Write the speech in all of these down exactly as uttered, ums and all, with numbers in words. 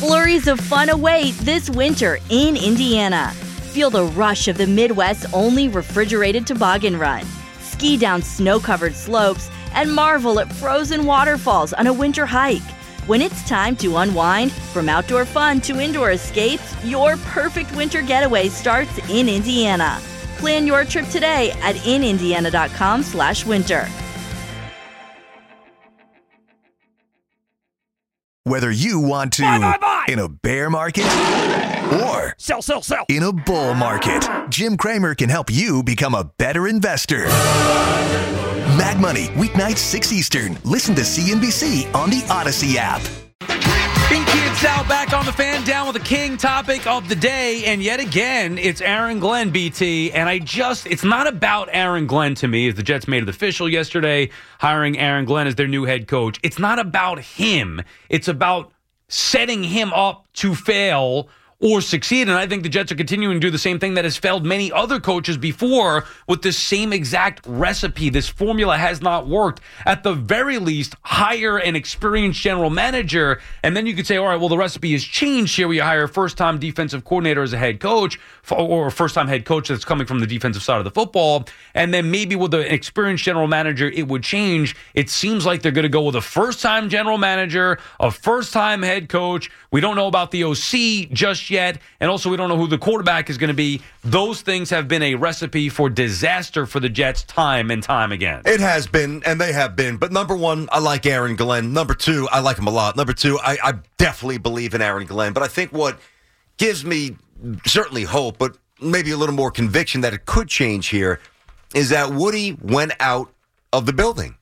Flurries of fun await this winter in Indiana. Feel the rush of the Midwest's only refrigerated toboggan run. Ski down snow-covered slopes and marvel at frozen waterfalls on a winter hike. When it's time to unwind, from outdoor fun to indoor escapes, your perfect winter getaway starts in Indiana. Plan your trip today at in indiana dot com slash winter. Whether you want to buy, buy, buy. in a bear market or sell, sell, sell. in a bull market, Jim Cramer can help you become a better investor. Mad Money, weeknights six Eastern. Listen to C N B C on the Odyssey app. Pinky and Sal back on the Fan, down with the king topic of the day. And yet again, it's Aaron Glenn, B T. And I just, it's not about Aaron Glenn to me, as the Jets made it official yesterday, hiring Aaron Glenn as their new head coach. It's not about him. It's about setting him up to fail or succeed. And I think the Jets are continuing to do the same thing that has failed many other coaches before with this same exact recipe. This formula has not worked. At the very least, hire an experienced general manager, and then you could say, all right, well, the recipe has changed here where you hire a first-time defensive coordinator as a head coach, or a first-time head coach that's coming from the defensive side of the football, and then maybe with an experienced general manager, it would change. It seems like they're going to go with a first-time general manager, a first-time head coach. We don't know about the O C just yet, and also we don't know who the quarterback is going to be. Those things have been a recipe for disaster for the Jets time and time again. It has been, and they have been. But number one, I like Aaron Glenn. Number two, I like him a lot. Number two, I, I definitely believe in Aaron Glenn. But I think what gives me certainly hope, but maybe a little more conviction that it could change here, is that Woody went out of the building.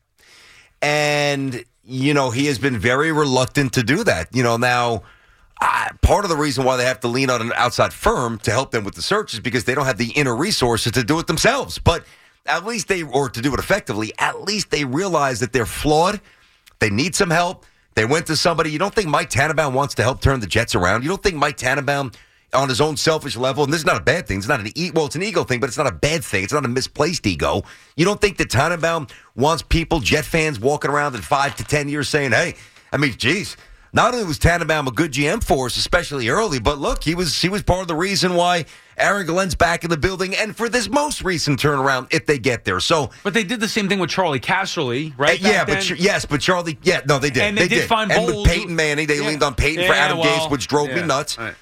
And, you know, he has been very reluctant to do that. You know, now... Uh, part of the reason why they have to lean on an outside firm to help them with the search is because they don't have the inner resources to do it themselves. But at least they, or to do it effectively, at least they realize that they're flawed. They need some help. They went to somebody. You don't think Mike Tannenbaum wants to help turn the Jets around? You don't think Mike Tannenbaum, on his own selfish level, and this is not a bad thing. It's not an e- well, it's an ego thing, but it's not a bad thing. It's not a misplaced ego. You don't think that Tannenbaum wants people, Jet fans, walking around in five to ten years saying, hey, I mean, geez, not only was Tannenbaum a good G M for us, especially early, but look, he was he was part of the reason why Aaron Glenn's back in the building, and for this most recent turnaround, if they get there. So, but they did the same thing with Charlie Casserly, right? Uh, yeah, but yes, but Charlie, yeah, no, they did. And they, they did, did find and Bowles. with Peyton Manning, they yeah. leaned on Peyton yeah, for Adam well, Gase, which drove yeah. me nuts. Right.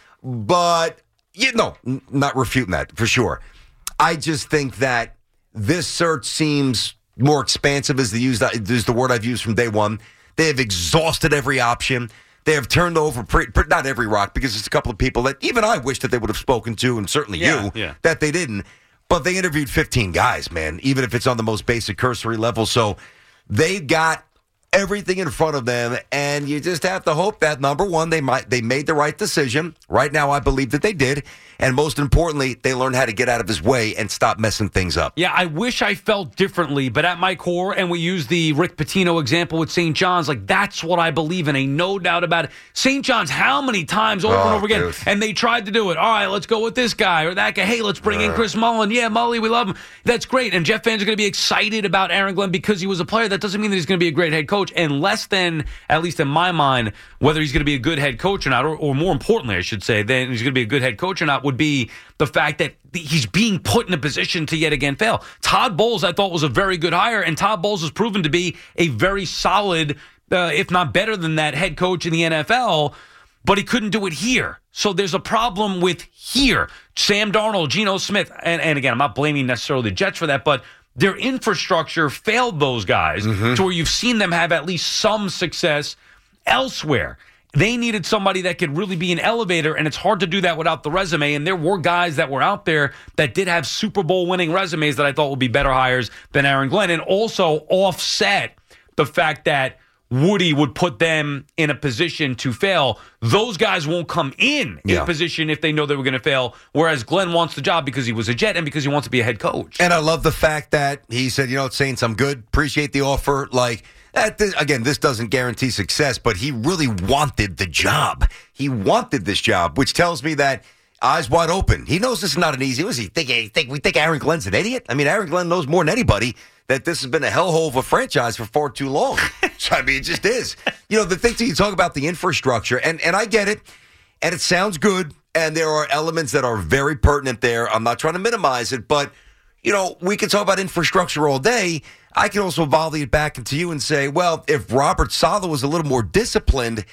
But you know, n- not refuting that for sure. I just think that this search seems more expansive, as the use is the word I've used from day one. They have exhausted every option. They have turned over, pre- pre- not every rock, because there's a couple of people that even I wish that they would have spoken to, and certainly yeah, you, yeah. that they didn't. But they interviewed fifteen guys, man, even if it's on the most basic cursory level. So they got everything in front of them, and you just have to hope that, number one, they might they made the right decision. Right now, I believe that they did. And most importantly, they learned how to get out of his way and stop messing things up. Yeah, I wish I felt differently, but at my core, and we use the Rick Pitino example with Saint John's, like that's what I believe in, ain't no doubt about it. Saint John's, how many times over oh, and over again, dude. and they tried to do it. All right, let's go with this guy or that guy. Hey, let's bring uh. in Chris Mullen. Yeah, Mully, we love him. That's great. And Jet fans are going to be excited about Aaron Glenn because he was a player. That doesn't mean that he's going to be a great head coach, and less than, at least in my mind, whether he's going to be a good head coach or not, or, or more importantly, I should say, then he's going to be a good head coach or not, would be the fact that he's being put in a position to yet again fail. Todd Bowles, I thought, was a very good hire, and Todd Bowles has proven to be a very solid, uh, if not better than that, head coach in the N F L, but he couldn't do it here. So there's a problem with here. Sam Darnold, Geno Smith, and, and again, I'm not blaming necessarily the Jets for that, but their infrastructure failed those guys mm-hmm. to where you've seen them have at least some success elsewhere. They needed somebody that could really be an elevator, and it's hard to do that without the resume. And there were guys that were out there that did have Super Bowl winning resumes that I thought would be better hires than Aaron Glenn, and also offset the fact that Woody would put them in a position to fail. Those guys won't come in in yeah. a position if they know they were going to fail, whereas Glenn wants the job because he was a Jet and because he wants to be a head coach. And I love the fact that he said, you know, Saints, I'm good. Appreciate the offer. Like, That, this, again, this doesn't guarantee success, but he really wanted the job. He wanted this job, which tells me that eyes wide open. He knows this is not an easy. Was he think? Think we think Aaron Glenn's an idiot? I mean, Aaron Glenn knows more than anybody that this has been a hellhole of a franchise for far too long. So, I mean, it just is. You know, the thing that you talk about the infrastructure, and and I get it. And it sounds good, and there are elements that are very pertinent there. I'm not trying to minimize it, but, you know, we can talk about infrastructure all day. I can also volley it back into you and say, well, if Robert Saleh was a little more disciplined,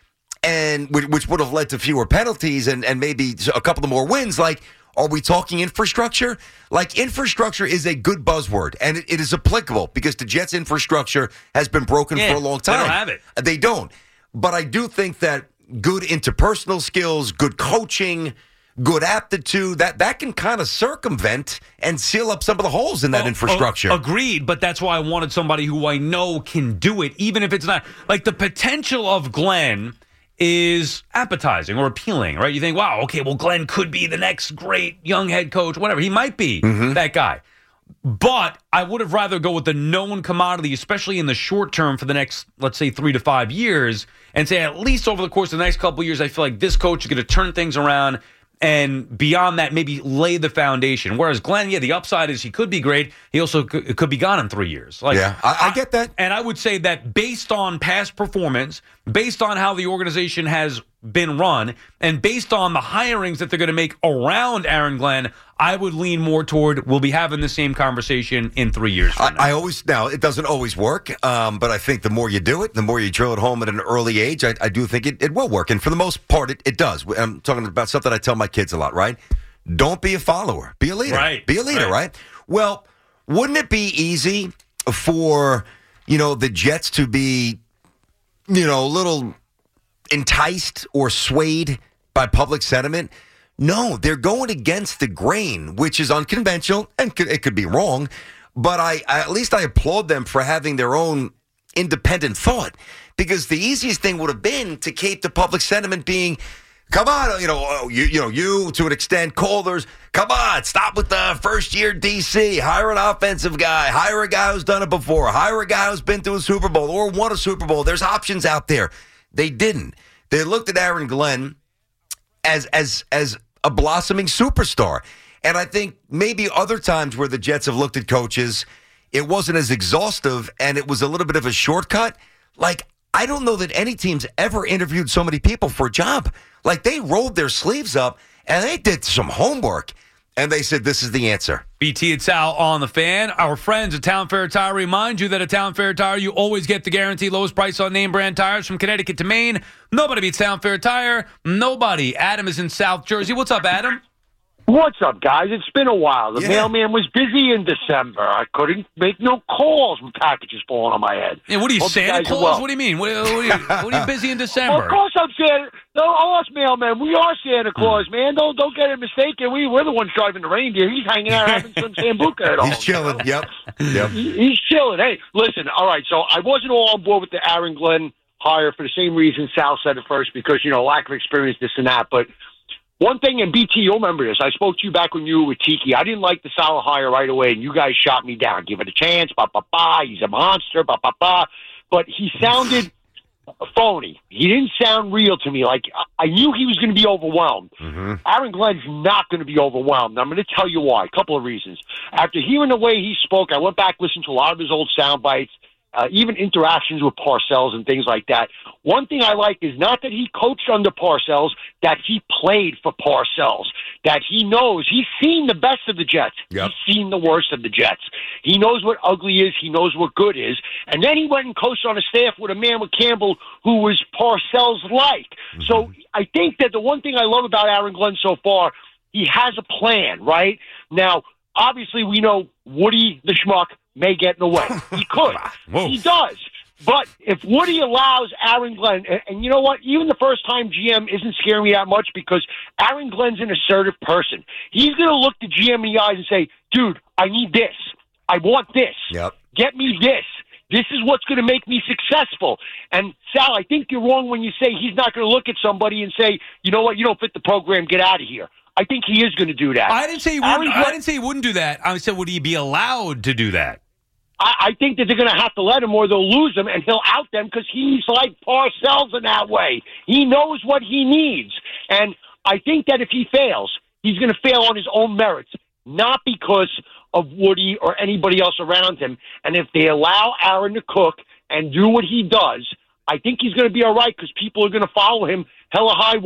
and which would have led to fewer penalties and, and maybe a couple of more wins, like, are we talking infrastructure? Like, infrastructure is a good buzzword, and it, it is applicable because the Jets' infrastructure has been broken yeah, for a long time. They don't have it. They don't. But I do think that good interpersonal skills, good coaching, good aptitude, that, that can kind of circumvent and seal up some of the holes in that oh, infrastructure. Oh, agreed, but that's why I wanted somebody who I know can do it, even if it's not. Like, the potential of Glenn is appetizing or appealing, right? You think, wow, okay, well, Glenn could be the next great young head coach, whatever. He might be mm-hmm. that guy. But I would have rather go with the known commodity, especially in the short term for the next, let's say, three to five years, and say at least over the course of the next couple of years, I feel like this coach is going to turn things around, and beyond that, maybe lay the foundation. Whereas Glenn, yeah, the upside is he could be great. He also could, could be gone in three years. Like, yeah, I, I get that. And I would say that based on past performance, based on how the organization has been run, and based on the hirings that they're going to make around Aaron Glenn, I would lean more toward we'll be having the same conversation in three years from now. I, I always, now, it doesn't always work, um, but I think the more you do it, the more you drill it home at an early age, I, I do think it, it will work. And for the most part, it, it does. I'm talking about something I tell my kids a lot, right? Don't be a follower. Be a leader. Right. Be a leader, right. right? Well, wouldn't it be easy for, you know, the Jets to be, you know, a little enticed or swayed by public sentiment? No, they're going against the grain, which is unconventional, and could, it could be wrong, but I, I at least I applaud them for having their own independent thought, because the easiest thing would have been to keep the public sentiment being, come on, you know, you, you know, you to an extent, callers, come on, stop with the first-year D C, hire an offensive guy, hire a guy who's done it before, hire a guy who's been to a Super Bowl or won a Super Bowl. There's options out there. They didn't. They looked at Aaron Glenn as as as a blossoming superstar. And I think maybe other times where the Jets have looked at coaches, it wasn't as exhaustive and it was a little bit of a shortcut. Like, I don't know that any team's ever interviewed so many people for a job. Like, they rolled their sleeves up and they did some homework. And they said, this is the answer. B T and Sal on the Fan. Our friends at Town Fair Tire remind you that at Town Fair Tire, you always get the guaranteed lowest price on name brand tires from Connecticut to Maine. Nobody beats Town Fair Tire. Nobody. Adam is in South Jersey. What's up, Adam? What's up, guys? It's been a while. The Yeah. mailman was busy in December. I couldn't make no calls with packages falling on my head. Yeah, what are you, Hope you Santa guys are Claus? well. What do you mean? What, what, are you, what are you busy in Well, December? of course I'm Santa. No, us mailmen, we are Santa Claus, man. Don't don't get it mistaken. We we're the ones driving the reindeer. He's hanging out having some sambuca at home. He's chilling. Yep. Yep. He- He's chilling. Hey, listen. All right. So I wasn't all on board with the Aaron Glenn hire for the same reason Sal said at first, because you know lack of experience, this and that. But one thing, and B T, you'll remember this. I spoke to you back when you were with Tiki. I didn't like the Sal hire right away, and you guys shot me down. Give it a chance. Ba ba ba. He's a monster. Ba ba ba. But he sounded phony. He didn't sound real to me. Like, I knew he was going to be overwhelmed. Mm-hmm. Aaron Glenn's not going to be overwhelmed. I'm going to tell you why. A couple of reasons. After hearing the way he spoke, I went back, listened to a lot of his old sound bites, uh, even interactions with Parcells and things like that. One thing I like is not that he coached under Parcells, that he played for Parcells, that he knows. He's seen the best of the Jets. Yep. He's seen the worst of the Jets. He knows what ugly is. He knows what good is. And then he went and coached on a staff with a man with Campbell who was Parcells-like. Mm-hmm. So I think that the one thing I love about Aaron Glenn so far, he has a plan, right? Now, obviously, we know Woody the schmuck may get in the way. He could. Whoa. He does. But if Woody allows Aaron Glenn, and, and you know what? Even the first-time G M isn't scaring me that much because Aaron Glenn's an assertive person. He's going to look the G M in the eyes and say, dude, I need this. I want this. Yep. Get me this. This is what's going to make me successful. And, Sal, I think you're wrong when you say he's not going to look at somebody and say, you know what, you don't fit the program, get out of here. I think he is going to do that. I didn't say he Aaron wouldn't. Glenn- I didn't say he wouldn't do that. I said, would he be allowed to do that? I, I think that they're going to have to let him or they'll lose him, and he'll out them because he's like Parcells in that way. He knows what he needs. And I think that if he fails, he's going to fail on his own merits, not because of Woody or anybody else around him. And if they allow Aaron to cook and do what he does, I think he's going to be all right because people are going to follow him hella high water.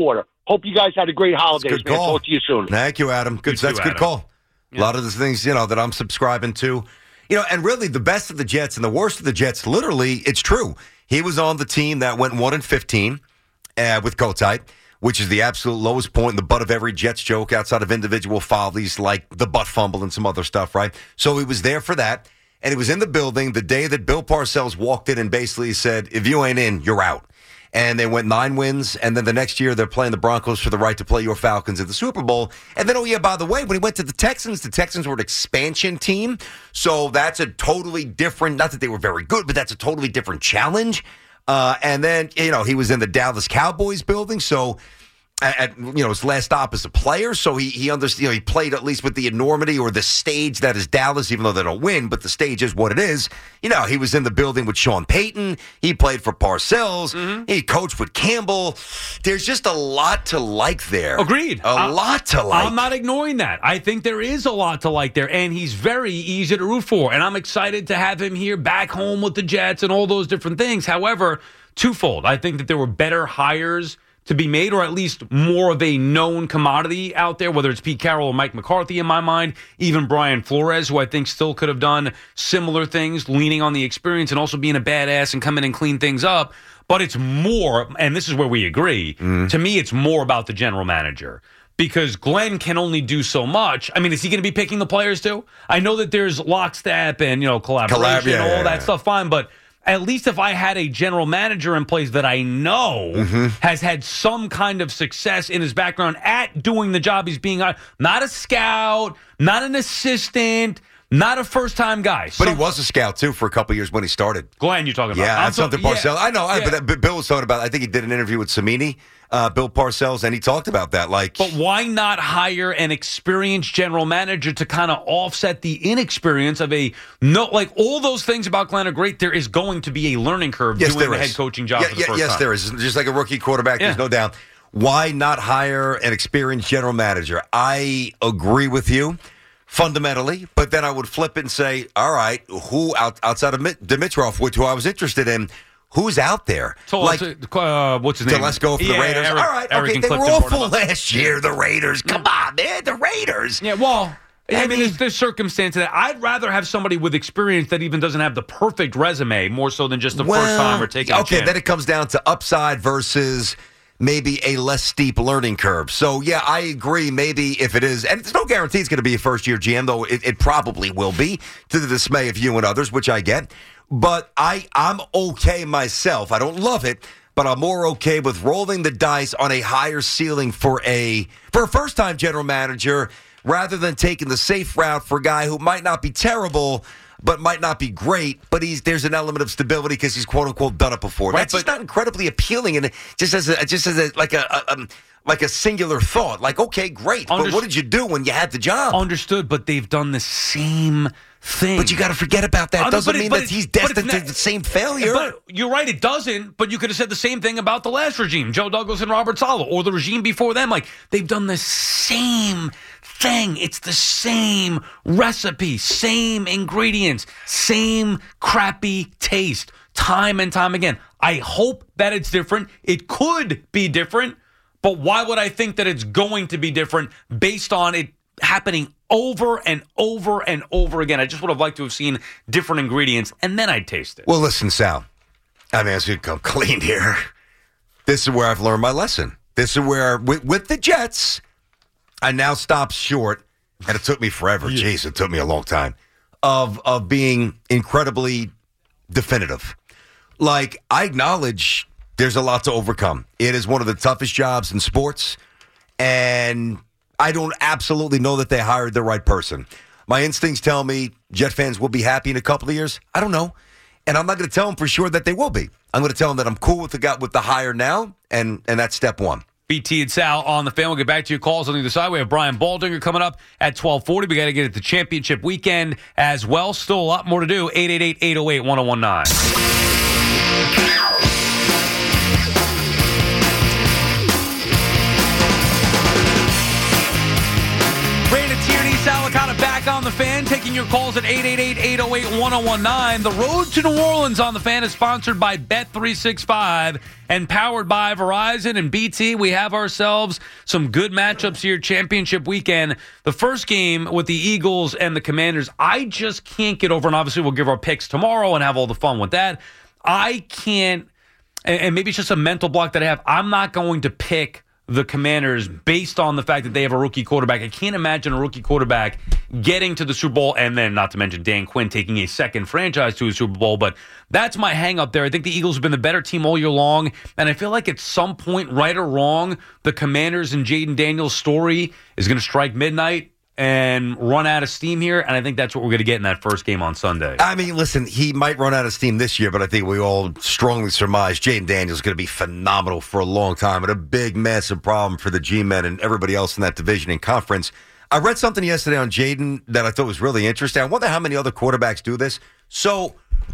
Hope you guys had a great holidays, Good man. call. Talk to you soon. Thank you, Adam. Good. You That's too, a good Adam. call. A lot of the things, you know, that I'm subscribing to. You know, and really the best of the Jets and the worst of the Jets, literally, it's true. He was on the team that went one and fifteen uh, with Kotite, which is the absolute lowest point in the butt of every Jets joke outside of individual follies like the butt fumble and some other stuff, right? So he was there for that. And he was in the building the day that Bill Parcells walked in and basically said, if you ain't in, you're out. And they went nine wins, and then the next year they're playing the Broncos for the right to play your Falcons in the Super Bowl. And then, oh yeah, by the way, when he went to the Texans, the Texans were an expansion team. So that's a totally different, not that they were very good, but that's a totally different challenge. Uh, and then, you know, he was in the Dallas Cowboys building, so at, you know, his last stop as a player, so he he understood, you know, he played at least with the enormity or the stage that is Dallas, even though they don't win, but the stage is what it is. You know, he was in the building with Sean Payton. He played for Parcells. Mm-hmm. He coached with Campbell. There's just a lot to like there. Agreed. A I, lot to like. I'm not ignoring that. I think there is a lot to like there, and he's very easy to root for, and I'm excited to have him here back home with the Jets and all those different things. However, twofold. I think that there were better hires to be made, or at least more of a known commodity out there, whether it's Pete Carroll or Mike McCarthy in my mind, even Brian Flores, who I think still could have done similar things, leaning on the experience and also being a badass and come in and clean things up. But it's more, and this is where we agree, mm. to me it's more about the general manager. Because Glenn can only do so much. I mean, is he going to be picking the players too? I know that there's lockstep and, you know, collaboration, Collab, yeah, all yeah, that yeah. stuff, fine, but at least if I had a general manager in place that I know mm-hmm. has had some kind of success in his background at doing the job he's being on, not a scout, not an assistant, not a first-time guy. But some, he was a scout, too, for a couple years when he started. Glenn, you're talking about. Yeah, that's something Parcells. Yeah. I know, I, yeah. but Bill was talking about, I think he did an interview with Samini, uh, Bill Parcells, and he talked about that. Like, But why not hire an experienced general manager to kind of offset the inexperience of a, no, like, all those things about Glenn are great. There is going to be a learning curve yes, doing the is. head coaching job yeah, for the yeah, first yes, time. Yes, there is. Just like a rookie quarterback, yeah. there's no doubt. Why not hire an experienced general manager? I agree with you. Fundamentally, but then I would flip it and say, all right, who out, outside of Dimitrov, which who I was interested in, who's out there? So, like, uh, what's his name? Let's go for yeah, the Raiders. Eric, all right, Eric okay, they were awful last year, the Raiders. Come on, man, the Raiders. Yeah, well, I mean, there's, there's circumstance that I'd rather have somebody with experience that even doesn't have the perfect resume, more so than just the well, first time or taking a okay, chance. Then it comes down to upside versus maybe a less steep learning curve. So, yeah, I agree. Maybe if it is, and there's no guarantee it's going to be a first-year G M, though it, it probably will be, to the dismay of you and others, which I get. But I, I'm okay myself. I don't love it, but I'm more okay with rolling the dice on a higher ceiling for a for a first-time general manager rather than taking the safe route for a guy who might not be terrible, but might not be great, but he's there's an element of stability because he's quote unquote done it before. Right, That's but, just not incredibly appealing, and just as a, just as a, like a, a um, like a singular thought. Like, okay, great, Underst- but what did you do when you had the job? Understood, but they've done the same thing. But you got to forget about that. Uh, Doesn't it, mean that it, he's destined not, to the same failure. But you're right, it doesn't. But you could have said the same thing about the last regime, Joe Douglas and Robert Saleh, or the regime before them. Like, they've done the same thing. It's the same recipe, same ingredients, same crappy taste, time and time again. I hope that it's different. It could be different, but why would I think that it's going to be different based on it happening over and over and over again? I just would have liked to have seen different ingredients, and then I'd taste it. Well, listen, Sal, I mean, I should come clean here. This is where I've learned my lesson. This is where, with, with the Jets, I now stop short, and it took me forever. Yeah. Jeez, it took me a long time, of of being incredibly definitive. Like, I acknowledge there's a lot to overcome. It is one of the toughest jobs in sports, and I don't absolutely know that they hired the right person. My instincts tell me Jet fans will be happy in a couple of years. I don't know. And I'm not going to tell them for sure that they will be. I'm going to tell them that I'm cool with the guy, with the hire now, and, and that's step one. B T and Sal on the fan. We'll get back to your calls on the other side. We have Brian Baldinger coming up at twelve forty. We got to get at the championship weekend as well. Still a lot more to do. eight eight eight, eight oh eight, one oh one nine. Brandon Tierney, Sal Licata back on the fan, taking taking your calls at eight eight eight, eight oh eight, one oh one nine. The road to New Orleans on the Fan is sponsored by Bet three sixty-five and powered by Verizon and B T. We have ourselves some good matchups here, championship weekend. The first game with the Eagles and the Commanders, I just can't get over, and obviously we'll give our picks tomorrow and have all the fun with that. I can't, and maybe it's just a mental block that I have, I'm not going to pick the Commanders based on the fact that they have a rookie quarterback. I can't imagine a rookie quarterback getting to the Super Bowl, and then not to mention Dan Quinn taking a second franchise to a Super Bowl. But that's my hang up there. I think the Eagles have been the better team all year long, and I feel like at some point, right or wrong, the Commanders and Jaden Daniels' story is going to strike midnight and run out of steam here, and I think that's what we're going to get in that first game on Sunday. I mean, listen, he might run out of steam this year, but I think we all strongly surmise Jaden Daniels is going to be phenomenal for a long time and a big, massive problem for the G-men and everybody else in that division and conference. I read something yesterday on Jaden that I thought was really interesting. I wonder how many other quarterbacks do this. So,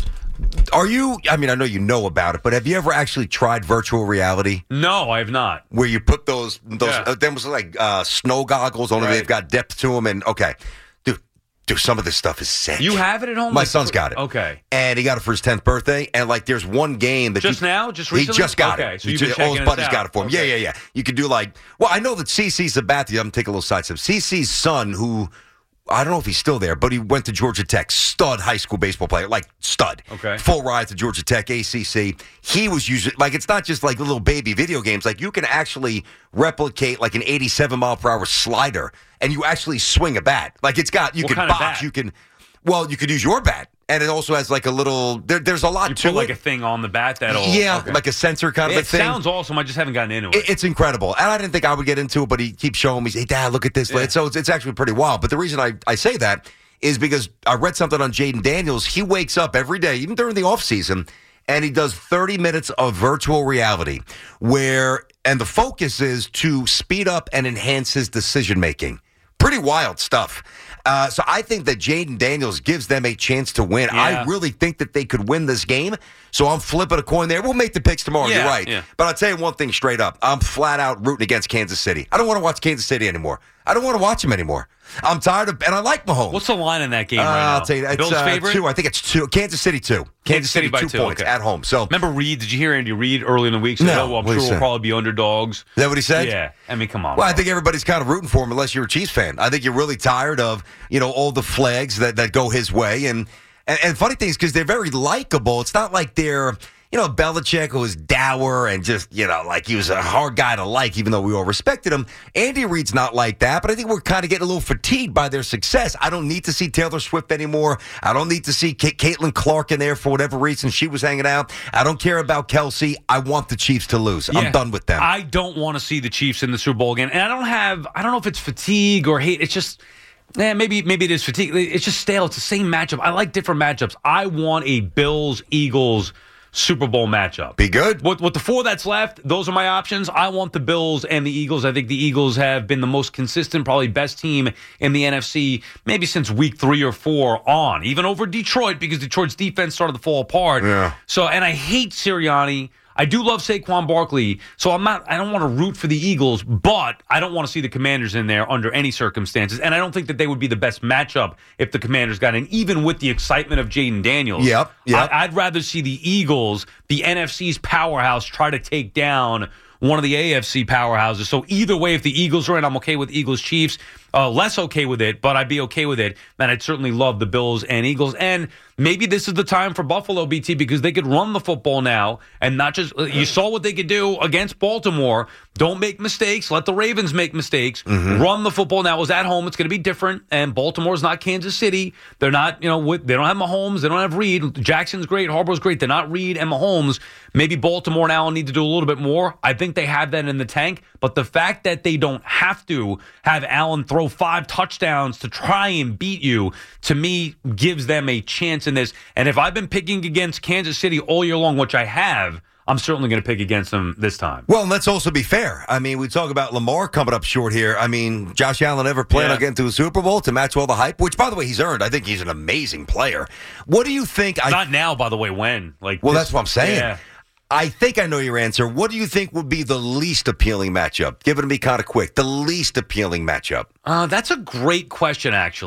are you, I mean, I know you know about it, but have you ever actually tried virtual reality? No, I have not. Where you put those, those Yeah. uh, them was like uh, snow goggles, only Right. they've got depth to them. And, okay, dude, dude, some of this stuff is sick. You have it at home? My Like, son's got it. Okay. And he got it for his tenth birthday. And, like, there's one game that Just you, now? Just He recently? just got Okay, it. so you've He been ju- all his checking buddies this got out. it for him. Okay. Yeah, yeah, yeah. You could do, like, well, I know that CeCe Sabathia, I'm taking a little side step. CeCe's son, who, I don't know if he's still there, but he went to Georgia Tech, stud high school baseball player, like stud. Okay. Full ride to Georgia Tech, A C C. He was using, like, it's not just like little baby video games. Like, you can actually replicate like an eighty-seven mile per hour slider, and you actually swing a bat. Like, it's got, you What can kind of box, bat? you can, well, you could use your bat. And it also has like a little, there, there's a lot You to put like it. a thing on the bat that'll... Yeah, okay. like a sensor kind of It a thing. sounds awesome. I just haven't gotten into it. It- It's incredible. And I didn't think I would get into it, but he keeps showing me, hey, Dad, look at this. Yeah. So it's, it's actually pretty wild. But the reason I, I say that is because I read something on Jaden Daniels. He wakes up every day, even during the offseason, and he does thirty minutes of virtual reality where, and the focus is to speed up and enhance his decision making. Pretty wild stuff. Uh, so I think that Jaden Daniels gives them a chance to win. Yeah. I really think that they could win this game. So I'm flipping a coin there. We'll make the picks tomorrow. Yeah, You're right. yeah. But I'll tell you one thing straight up. I'm flat out rooting against Kansas City. I don't want to watch Kansas City anymore. I don't want to watch them anymore. I'm tired of, and I like Mahomes. What's the line in that game Uh, right now? I'll tell you, it's Bills' uh, favorite? two. I think it's two. Kansas City two. Kansas, Kansas City City, by two, two, points okay. at home. So Remember Reed? Did you hear Andy Reid early in the week? Say, No. oh, well, I'm What did sure he we'll say? probably be underdogs. Is that what he said? Yeah. I mean, come on. Well, I bro. think everybody's kind of rooting for him unless you're a Chiefs fan. I think you're really tired of, you know, all the flags that, that go his way. And, and, and funny thing is, because they're very likable, it's not like they're, you know, Belichick, who was dour and just, you know, like he was a hard guy to like, even though we all respected him. Andy Reid's not like that, but I think we're kind of getting a little fatigued by their success. I don't need to see Taylor Swift anymore. I don't need to see K- Caitlin Clark in there for whatever reason she was hanging out. I don't care about Kelsey. I want the Chiefs to lose. Yeah. I'm done with them. I don't want to see the Chiefs in the Super Bowl again. And I don't have, I don't know if it's fatigue or hate. It's just, eh, maybe maybe it is fatigue. It's just stale. It's the same matchup. I like different matchups. I want a Bills-Eagles Super Bowl matchup. Be good. With, with the four that's left, those are my options. I want the Bills and the Eagles. I think the Eagles have been the most consistent, probably best team in the N F C, maybe since week three or four on, even over Detroit, because Detroit's defense started to fall apart. Yeah. So, and I hate Sirianni. I do love Saquon Barkley, so I'm not. I don't want to root for the Eagles, but I don't want to see the Commanders in there under any circumstances. And I don't think that they would be the best matchup if the Commanders got in, even with the excitement of Jaden Daniels. Yep, yep. I, I'd rather see the Eagles, the N F C's powerhouse, try to take down one of the A F C powerhouses. So either way, if the Eagles are in, I'm okay with Eagles Chiefs. Uh, less okay with it, but I'd be okay with it. And I'd certainly love the Bills and Eagles. And maybe this is the time for Buffalo, B T, because they could run the football now and not just, you saw what they could do against Baltimore. Don't make mistakes. Let the Ravens make mistakes. Mm-hmm. Run the football now. It was at home. It's going to be different. And Baltimore's not Kansas City. They're not, you know, with, they don't have Mahomes. They don't have Reed. Jackson's great. Harbaugh's great. They're not Reed and Mahomes. Maybe Baltimore now need to do a little bit more. I think they have that in the tank. But the fact that they don't have to have Allen throw five touchdowns to try and beat you, to me, gives them a chance in this. And if I've been picking against Kansas City all year long, which I have, I'm certainly going to pick against them this time. Well, and let's also be fair. I mean, we talk about Lamar coming up short here. I mean, Josh Allen ever plan Yeah. on getting to a Super Bowl to match all the hype? Which, by the way, he's earned. I think he's an amazing player. What do you think? I, Not now, by the way, when? Like, well, this- that's what I'm saying. Yeah. I think I know your answer. What do you think would be the least appealing matchup? Give it to me kind of quick. The least appealing matchup. Uh, that's a great question, actually.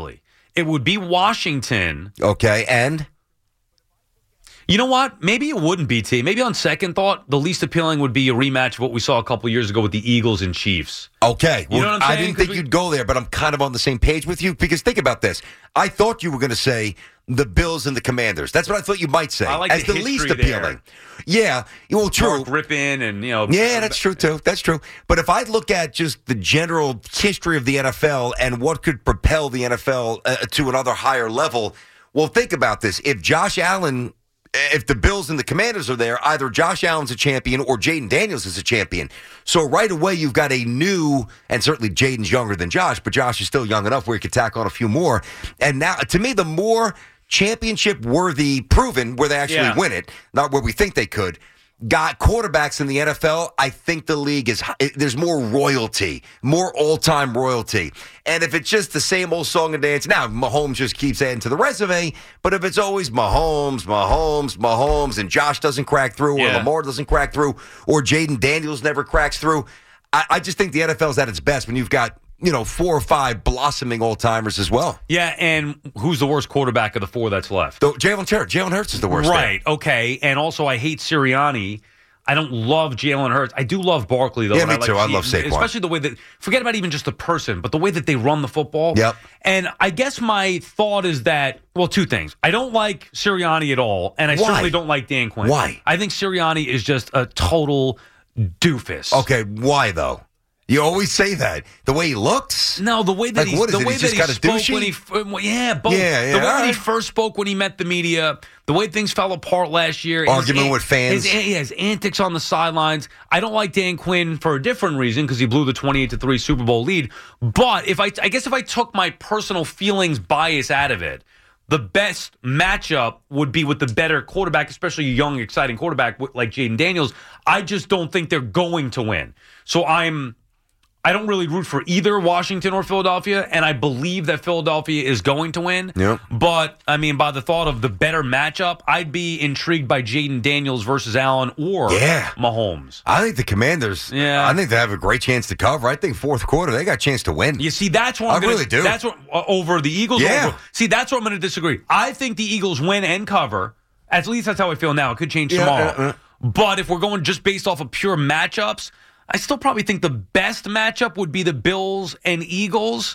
It would be Washington. Okay, and? You know what? Maybe it wouldn't be, T. Maybe on second thought, the least appealing would be a rematch of what we saw a couple years ago with the Eagles and Chiefs. Okay. Well, you know what I'm I saying? didn't think we... you'd go there, but I'm kind of on the same page with you because think about this. I thought you were going to say the Bills and the Commanders. That's what I thought you might say. I like as the, the least there. appealing. Yeah. Well, true. Mark Rippon and, you know. Yeah, that's true, too. That's true. But if I look at just the general history of the N F L and what could propel the N F L uh, to another higher level, well, think about this. If Josh Allen... If the Bills and the Commanders are there, either Josh Allen's a champion or Jaden Daniels is a champion. So right away, you've got a new, and certainly Jaden's younger than Josh, but Josh is still young enough where he could tack on a few more. And now, to me, the more championship-worthy, proven, where they actually yeah. win it, not where we think they could, got quarterbacks in the N F L, I think the league is, there's more royalty, more all-time royalty. And if it's just the same old song and dance, now Mahomes just keeps adding to the resume, but if it's always Mahomes, Mahomes, Mahomes, and Josh doesn't crack through, or yeah. Lamar doesn't crack through, or Jaden Daniels never cracks through, I, I just think the N F L is at its best when you've got, you know, four or five blossoming old-timers as well. Yeah, and who's the worst quarterback of the four that's left? So Jalen Hurts. Jalen Hurts is the worst. Right, there. okay. And also, I hate Sirianni. I don't love Jalen Hurts. I do love Barkley, though. Yeah, and me I like too. I see, love Saquon. Especially the way that, forget about even just the person, but the way that they run the football. Yep. And I guess my thought is that, well, two things. I don't like Sirianni at all, and I Why? certainly don't like Dan Quinn. Why? I think Sirianni is just a total doofus. Okay, why, though? You always say that. The way he looks? No, the way that Like, he, what is the it? way He's that just he got a spoke douchey? when he, well, yeah, both. Yeah, yeah, the way all that he right. first spoke when he met the media, the way things fell apart last year, his Argument an- with fans. his, yeah, his antics on the sidelines. I don't like Dan Quinn for a different reason because he blew the twenty-eight to three Super Bowl lead. But if I, I guess if I took my personal feelings bias out of it, the best matchup would be with the better quarterback, especially a young, exciting quarterback like Jaden Daniels. I just don't think they're going to win. So I'm. I don't really root for either Washington or Philadelphia, and I believe that Philadelphia is going to win. Yep. But, I mean, by the thought of the better matchup, I'd be intrigued by Jaden Daniels versus Allen or Yeah. Mahomes. I think the Commanders, Yeah. I think they have a great chance to cover. I think fourth quarter, they got a chance to win. You see, that's what I'm I gonna, really do. That's what, uh, over the Eagles. Yeah. Over, see, that's what I'm going to disagree. I think the Eagles win and cover. At least that's how I feel now. It could change Yeah, tomorrow. uh, uh. But if we're going just based off of pure matchups, I still probably think the best matchup would be the Bills and Eagles,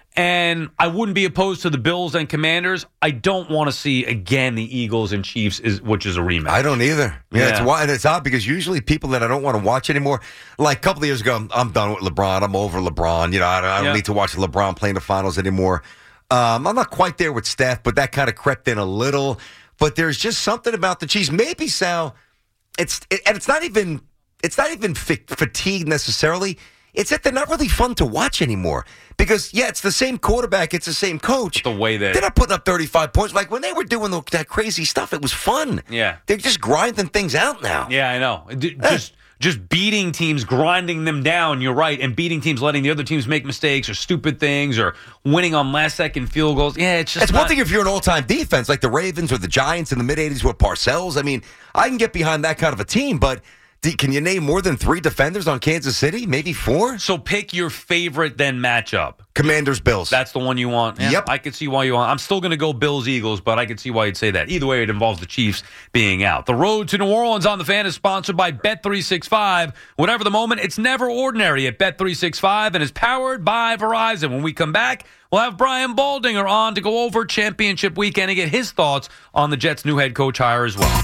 and I wouldn't be opposed to the Bills and Commanders. I don't want to see, again, the Eagles and Chiefs, is which is a rematch. I don't either. Yeah, Yeah. It's why, and it's odd because usually people that I don't want to watch anymore, like a couple of years ago, I'm, I'm done with LeBron. I'm over LeBron. You know, I, I don't Yeah. need to watch LeBron play in the finals anymore. Um, I'm not quite there with Steph, but that kind of crept in a little. But there's just something about the Chiefs. Maybe, Sal, it's it, and it's not even it's not even fa- fatigue necessarily. It's that they're not really fun to watch anymore. Because, yeah, it's the same quarterback, it's the same coach. The way that- they're not putting up thirty-five points. Like, when they were doing the, that crazy stuff, it was fun. Yeah. They're just grinding things out now. Yeah, I know. D- Just just beating teams, grinding them down, you're right, and beating teams, letting the other teams make mistakes or stupid things or winning on last-second field goals. Yeah, it's just It's not, one thing if you're an all-time defense like the Ravens or the Giants in the mid-eighties with Parcells. I mean, I can get behind that kind of a team, but do, can you name more than three defenders on Kansas City? Maybe four? So pick your favorite then matchup. Commanders, Bills. That's the one you want? Yeah, Yep. I could see why you want. I'm still going to go Bills-Eagles, but I could see why you'd say that. Either way, it involves the Chiefs being out. The road to New Orleans on the Fan is sponsored by Bet three sixty-five. Whatever the moment, it's never ordinary at Bet three sixty-five and is powered by Verizon. When we come back, we'll have Brian Baldinger on to go over championship weekend and get his thoughts on the Jets' new head coach hire as well.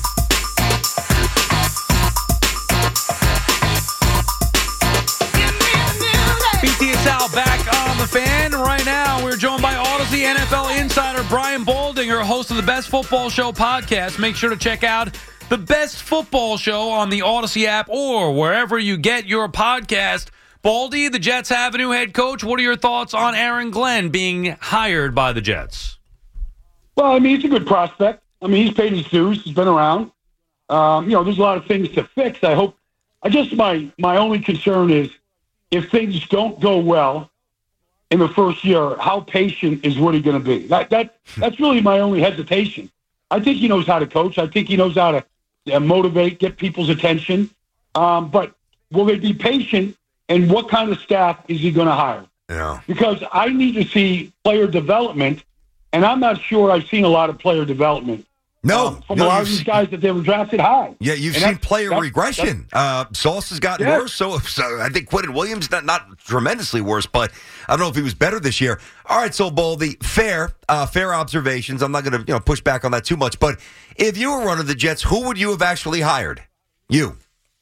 B T is out back on the Fan. Right now, we're joined by Odyssey N F L insider Brian Baldinger, host of the Best Football Show podcast. Make sure to check out the Best Football Show on the Odyssey app or wherever you get your podcast. Baldy, the Jets have a new head coach. What are your thoughts on Aaron Glenn being hired by the Jets? Well, I mean, he's a good prospect. I mean, he's paid his dues. He's been around. Um, you know, there's a lot of things to fix. I hope. I guess my my only concern is if things don't go well in the first year, how patient is Woody going to be? That that that's really my only hesitation. I think he knows how to coach. I think he knows how to uh, motivate, get people's attention. Um, but will they be patient? And what kind of staff is he going to hire? Yeah. Because I need to see player development And I'm not sure I've seen a lot of player development. No, um, from no, a lot you've of these seen- guys that they were drafted high. Yeah, you've And seen that's- player that's- regression. Uh, Sauce has gotten Yeah. worse, so, so I think Quentin Williams, not, not tremendously worse, but I don't know if he was better this year. All right, so, Baldy, fair, uh, fair observations. I'm not going to you know push back on that too much, but if you were running the Jets, who would you have actually hired? You.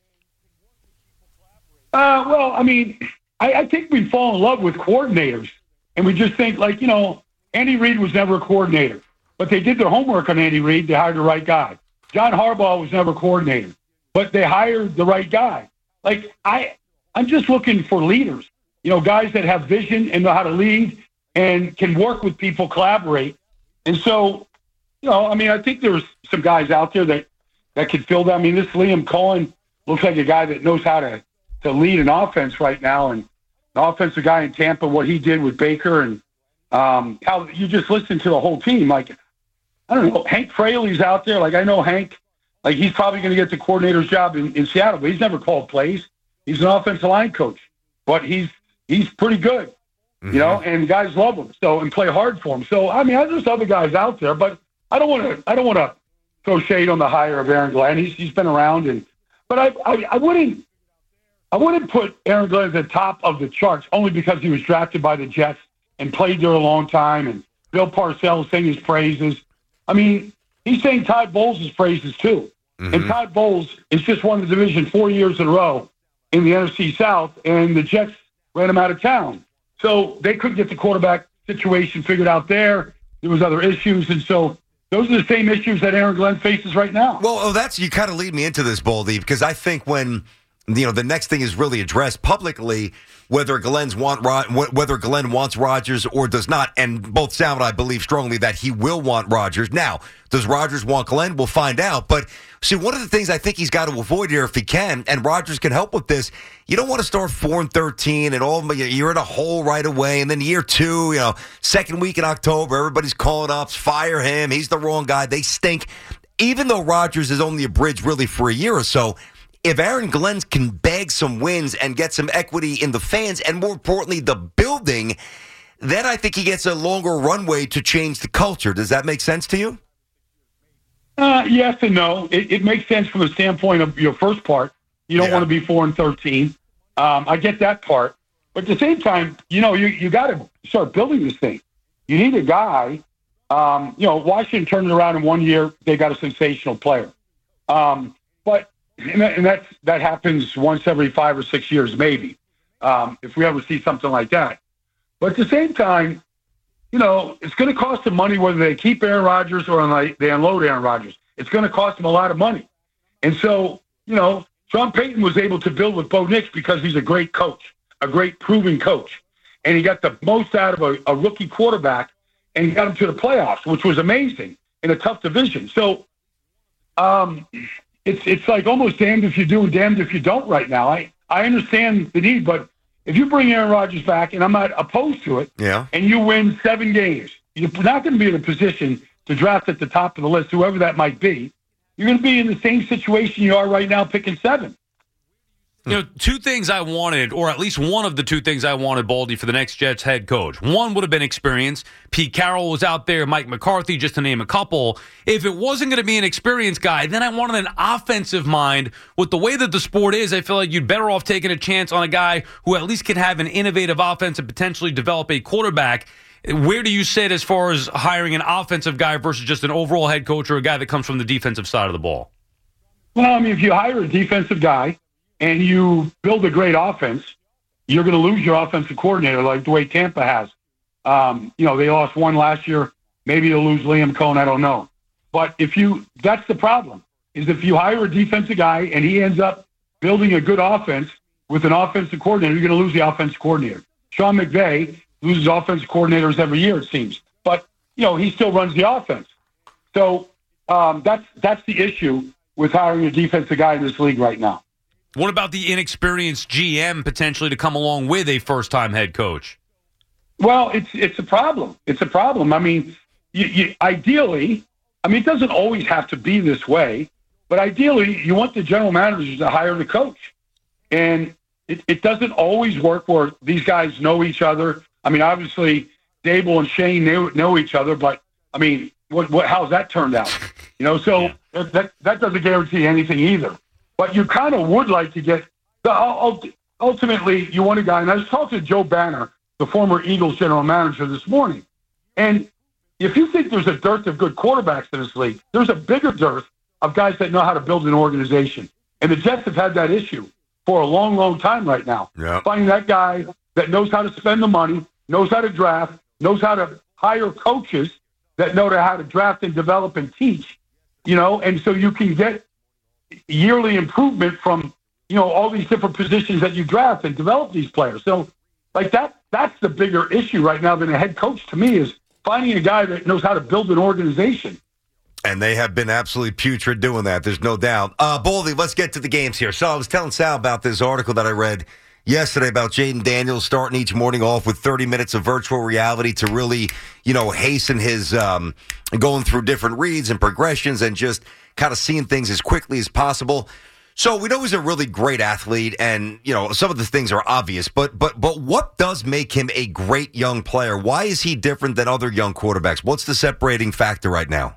Uh, well, I mean, I, I think we fall in love with coordinators, and we just think, like, you know, Andy Reid was never a coordinator, but they did their homework on Andy Reid. They hired the right guy. John Harbaugh was never a coordinator, but they hired the right guy. Like, I, I'm just looking for leaders, you know, guys that have vision and know how to lead and can work with people, collaborate. And so, you know, I mean, I think there's some guys out there that, that could fill that. I mean, this Liam Cohen looks like a guy that knows how to, to lead an offense right now. And an offensive guy in Tampa, what he did with Baker and um, how you just listen to the whole team. Like, I don't know, Hank Fraley's out there. Like, I know Hank, like, he's probably going to get the coordinator's job in, in Seattle, but he's never called plays. He's an offensive line coach, but he's he's pretty good, mm-hmm. you know, and guys love him. So, and play hard for him. So, I mean, there's other guys out there, but I don't want to I don't want to throw shade on the hire of Aaron Glenn. He's he's been around, and but I I, I wouldn't I wouldn't put Aaron Glenn at the top of the charts only because he was drafted by the Jets and played there a long time, and Bill Parcells sang his praises. I mean, he's saying Todd Bowles' praises too. Mm-hmm. And Todd Bowles is just won the division four years in a row in the N F C South, and the Jets ran him out of town. So they couldn't get the quarterback situation figured out there. There was other issues, and so those are the same issues that Aaron Glenn faces right now. Well, oh, that's you kind of lead me into this, Baldy, because I think when you know the next thing is really addressed publicly, whether Glenn's want whether Glenn wants Rodgers or does not, and both sound, I believe strongly that he will want Rodgers. Now, does Rodgers want Glenn? We'll find out. But see, one of the things I think he's got to avoid here, if he can, and Rodgers can help with this, you don't want to start four and thirteen and all you're in a hole right away, and then year two, you know, second week in October, everybody's calling up, fire him, he's the wrong guy, they stink. Even though Rodgers is only a bridge really for a year or so, if Aaron Glenn can bag some wins and get some equity in the fans and, more importantly, the building, then I think he gets a longer runway to change the culture. Does that make sense to you? Uh, yes and no. It, it makes sense from the standpoint of your first part. You don't Yeah. want to be four and thirteen. Um, I get that part. But at the same time, you know, you, you got to start building this thing. You need a guy. Um, you know, Washington turned it around in one year. They got a sensational player. Um, but And, that, and that's, that happens once every five or six years, maybe, um, if we ever see something like that. But at the same time, you know, it's going to cost them money whether they keep Aaron Rodgers or they unload Aaron Rodgers. It's going to cost them a lot of money. And so, you know, Sean Payton was able to build with Bo Nix because he's a great coach, a great proven coach. And he got the most out of a, a rookie quarterback, and he got him to the playoffs, which was amazing in a tough division. So, um, It's it's like almost damned if you do and damned if you don't right now. I, I understand the need, but if you bring Aaron Rodgers back, and I'm not opposed to it, yeah, and you win seven games, you're not going to be in a position to draft at the top of the list, whoever that might be. You're going to be in the same situation you are right now picking seven. You know, two things I wanted, or at least one of the two things I wanted, Baldy, for the next Jets head coach. One would have been experience. Pete Carroll was out there, Mike McCarthy, just to name a couple. If it wasn't going to be an experienced guy, then I wanted an offensive mind. With the way that the sport is, I feel like you'd better off taking a chance on a guy who at least can have an innovative offense and potentially develop a quarterback. Where do you sit as far as hiring an offensive guy versus just an overall head coach or a guy that comes from the defensive side of the ball? Well, I mean, if you hire a defensive guy and you build a great offense, you're going to lose your offensive coordinator like the way Tampa has. Um, you know, they lost one last year. Maybe they'll lose Liam Cohen. I don't know. But if you, that's the problem, is if you hire a defensive guy and he ends up building a good offense with an offensive coordinator, you're going to lose the offensive coordinator. Sean McVay loses offensive coordinators every year, it seems. But, you know, he still runs the offense. So um, that's that's the issue with hiring a defensive guy in this league right now. What about the inexperienced G M potentially to come along with a first-time head coach? Well, it's it's a problem. It's a problem. I mean, you, you, ideally, I mean, it doesn't always have to be this way, but ideally, you want the general manager to hire the coach. And it, it doesn't always work where these guys know each other. I mean, obviously, Dable and Shane know, know each other, but I mean, what, what, how's that turned out? You know, so yeah. that that doesn't guarantee anything either. But you kind of would like to get the ultimately you want a guy. And I was talking to Joe Banner, the former Eagles general manager, this morning, and if you think there's a dearth of good quarterbacks in this league, there's a bigger dearth of guys that know how to build an organization. And the Jets have had that issue for a long, long time right now. Yeah. Finding that guy that knows how to spend the money, knows how to draft, knows how to hire coaches that know how to draft and develop and teach, you know, and so you can get yearly improvement from, you know, all these different positions that you draft and develop these players. So, like, that that's the bigger issue right now than a head coach to me, is finding a guy that knows how to build an organization. And they have been absolutely putrid doing that. There's no doubt. Uh, Baldy, let's get to the games here. So I was telling Sal about this article that I read yesterday about Jaden Daniels starting each morning off with thirty minutes of virtual reality to really, you know, hasten his um, going through different reads and progressions and just kind of seeing things as quickly as possible. So we know he's a really great athlete, and, you know, some of the things are obvious, but but but what does make him a great young player? Why is he different than other young quarterbacks? What's the separating factor right now?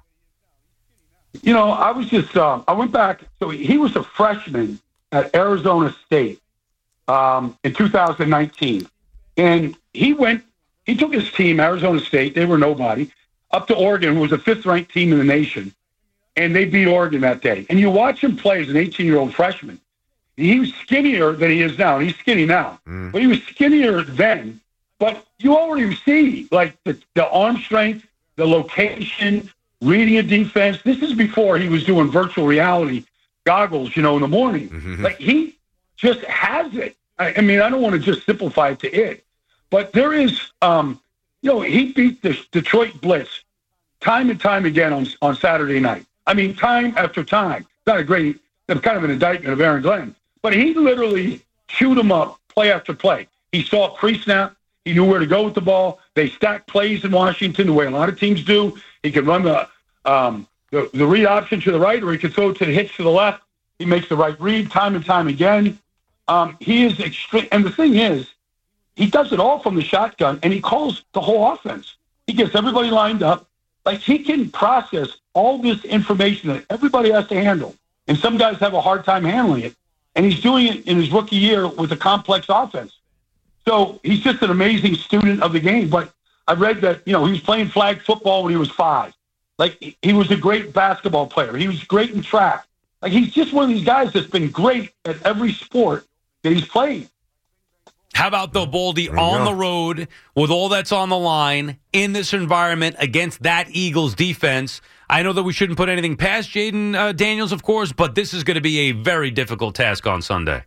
You know, I was just, um, I went back, so he was a freshman at Arizona State um, in two thousand nineteen. And he went, he took his team, Arizona State, they were nobody, up to Oregon, who was the fifth-ranked team in the nation. And they beat Oregon that day. And you watch him play as an eighteen-year-old freshman. He was skinnier than he is now. He's skinny now. Mm. But he was skinnier then. But you already see, like, the, the arm strength, the location, reading a defense. This is before he was doing virtual reality goggles, you know, in the morning. Mm-hmm. Like, he just has it. I, I mean, I don't want to just simplify it to it. But there is, um, you know, he beat the Detroit Blitz time and time again on on Saturday night. I mean, time after time. It's not a great, it's kind of an indictment of Aaron Glenn. But he literally chewed him up play after play. He saw pre-snap. He knew where to go with the ball. They stacked plays in Washington the way a lot of teams do. He could run the um, the, the read option to the right, or he could throw it to the hitch to the left. He makes the right read time and time again. Um, he is extreme. And the thing is, he does it all from the shotgun, and he calls the whole offense. He gets everybody lined up. Like, he can process all this information that everybody has to handle. And some guys have a hard time handling it. And he's doing it in his rookie year with a complex offense. So he's just an amazing student of the game. But I read that, you know, he was playing flag football when he was five. Like, he was a great basketball player. He was great in track. Like, he's just one of these guys that's been great at every sport that he's played. How about, though, Baldy, on go. the road with all that's on the line in this environment against that Eagles defense? I know that we shouldn't put anything past Jaden uh, Daniels, of course, but this is going to be a very difficult task on Sunday.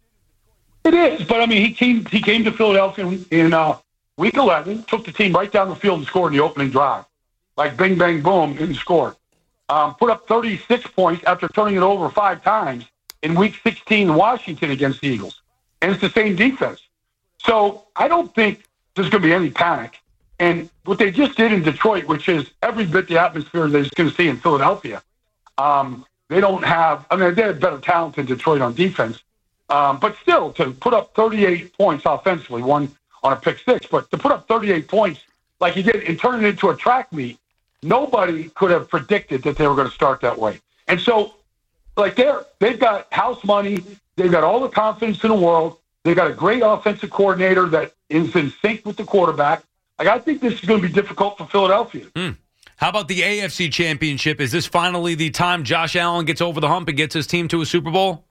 It is, but, I mean, he came, he came to Philadelphia in uh, week eleven, took the team right down the field and scored in the opening drive. Like, bing, bang, boom, didn't score. Um, put up thirty-six points after turning it over five times in week sixteen in Washington against the Eagles. And it's the same defense. So I don't think there's going to be any panic. And what they just did in Detroit, which is every bit the atmosphere they're going to see in Philadelphia, um, they don't have – I mean, they have better talent than Detroit on defense. Um, but still, to put up thirty-eight points offensively, one on a pick six, but to put up thirty-eight points like he did and turn it into a track meet, nobody could have predicted that they were going to start that way. And so, like, they're, they've got house money. They've got all the confidence in the world. They've got a great offensive coordinator that is in sync with the quarterback. Like, I think this is going to be difficult for Philadelphia. Mm. How about the A F C Championship? Is this finally the time Josh Allen gets over the hump and gets his team to a Super Bowl?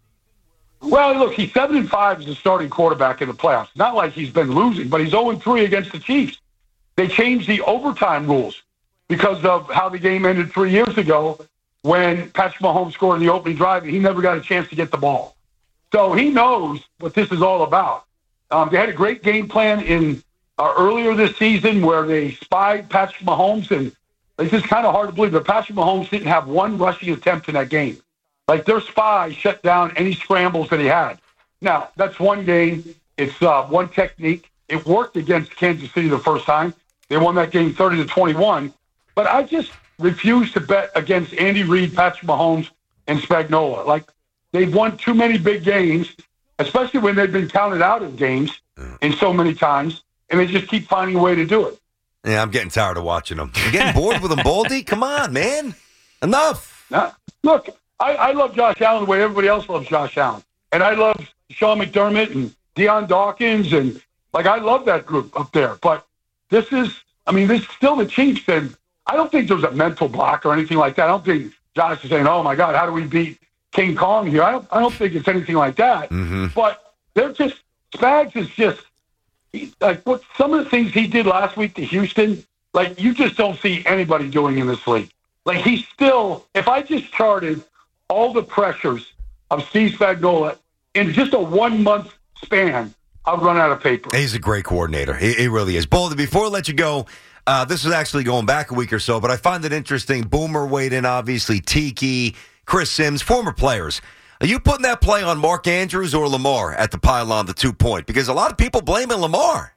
Well, look, he's seven and five as a starting quarterback in the playoffs. Not like he's been losing, but he's zero and three against the Chiefs. They changed the overtime rules because of how the game ended three years ago when Patrick Mahomes scored in the opening drive and he never got a chance to get the ball. So he knows what this is all about. Um, they had a great game plan in uh, earlier this season where they spied Patrick Mahomes, and it's just kind of hard to believe, but Patrick Mahomes didn't have one rushing attempt in that game. Like, their spy shut down any scrambles that he had. Now, that's one game. It's uh, one technique. It worked against Kansas City the first time. They won that game thirty to twenty-one. But I just refuse to bet against Andy Reid, Patrick Mahomes, and Spagnuolo. Like, they've won too many big games, especially when they've been counted out of games in so many times. and they just keep finding a way to do it. Yeah, I'm getting tired of watching them. You're getting bored with them, Baldy? Come on, man. Enough. Now, look, I, I love Josh Allen the way everybody else loves Josh Allen. And I love Sean McDermott and Deion Dawkins. And, like, I love that group up there. But this is, I mean, this is still the Chiefs. And I don't think there's a mental block or anything like that. I don't think Josh is saying, oh, my God, how do we beat King Kong here? I don't, I don't think it's anything like that. Mm-hmm. But they're just, Spags is just, he, like, what some of the things he did last week to Houston, like, you just don't see anybody doing in this league. Like, he's still, if I just charted all the pressures of Steve Spagnuolo in just a one-month span, I'd run out of paper. He's a great coordinator. He, he really is. Baldy, before I let you go, uh, this is actually going back a week or so, but I find it interesting. Boomer weighed in, obviously, Tiki, Chris Sims, former players. Are you putting that play on Mark Andrews or Lamar at the pylon, the two-point? Because a lot of people blaming Lamar.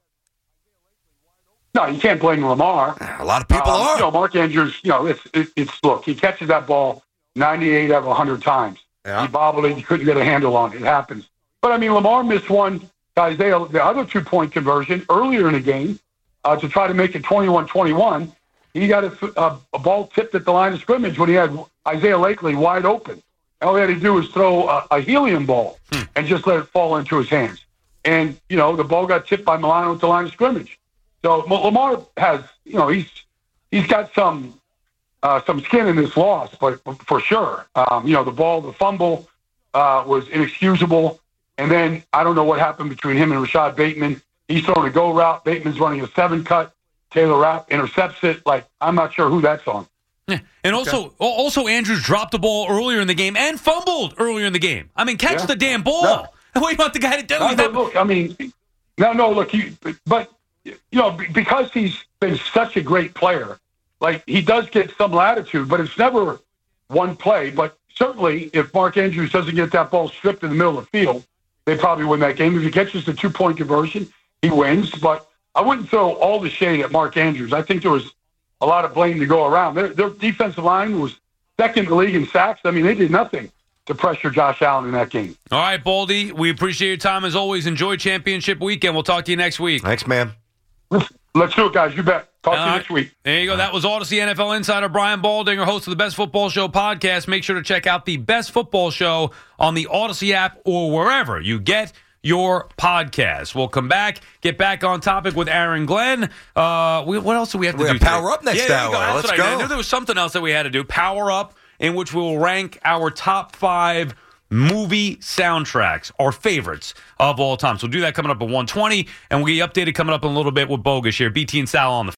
No, you can't blame Lamar. A lot of people um, are. You know, Mark Andrews, you know, it's, it, it's look, he catches that ball ninety-eight out of one hundred times. Yeah. He bobbled it. He couldn't get a handle on it. It happens. But, I mean, Lamar missed one, Isaiah, the other two-point conversion earlier in the game uh, to try to make it twenty-one twenty-one. He got a, a, a ball tipped at the line of scrimmage when he had Isaiah Lakely wide open. All he had to do was throw a, a helium ball hmm. and just let it fall into his hands. And, you know, the ball got tipped by Milano at the line of scrimmage. So Lamar has, you know, he's he's got some uh, some skin in this loss, but for sure, um, you know, the ball, the fumble uh, was inexcusable. And then I don't know what happened between him and Rashad Bateman. He's throwing a go route. Bateman's running a seven cut. Taylor Rapp intercepts it. Like, I'm not sure who that's on. Yeah. And also, okay. also Andrews dropped the ball earlier in the game and fumbled earlier in the game. I mean, catch yeah. the damn ball. No. What do you want the guy to do? No, no, look, I mean, no, no, look, he, but. You know, because he's been such a great player, like, he does get some latitude, but it's never one play. But certainly, if Mark Andrews doesn't get that ball stripped in the middle of the field, they probably win that game. If he catches the two-point conversion, he wins. But I wouldn't throw all the shade at Mark Andrews. I think there was a lot of blame to go around. Their, their defensive line was second in the league in sacks. I mean, they did nothing to pressure Josh Allen in that game. All right, Baldy, we appreciate your time as always. Enjoy championship weekend. We'll talk to you next week. Thanks, man. Let's do it, guys. You bet. Talk to you next week. There you go. That was Odyssey N F L insider Brian Baldinger, host of the Best Football Show podcast. Make sure to check out the Best Football Show on the Odyssey app or wherever you get your podcast. We'll come back, get back on topic with Aaron Glenn. Uh, we, what else do we have to we do? Power today? Up next yeah, hour. Go. Let's what go. I, I knew there was something else that we had to do. Power Up, in which we will rank our top five movie soundtracks, our favorites of all time. So we'll do that coming up at one twenty, and we'll get you updated coming up in a little bit with Bogus here. B T and Sal on the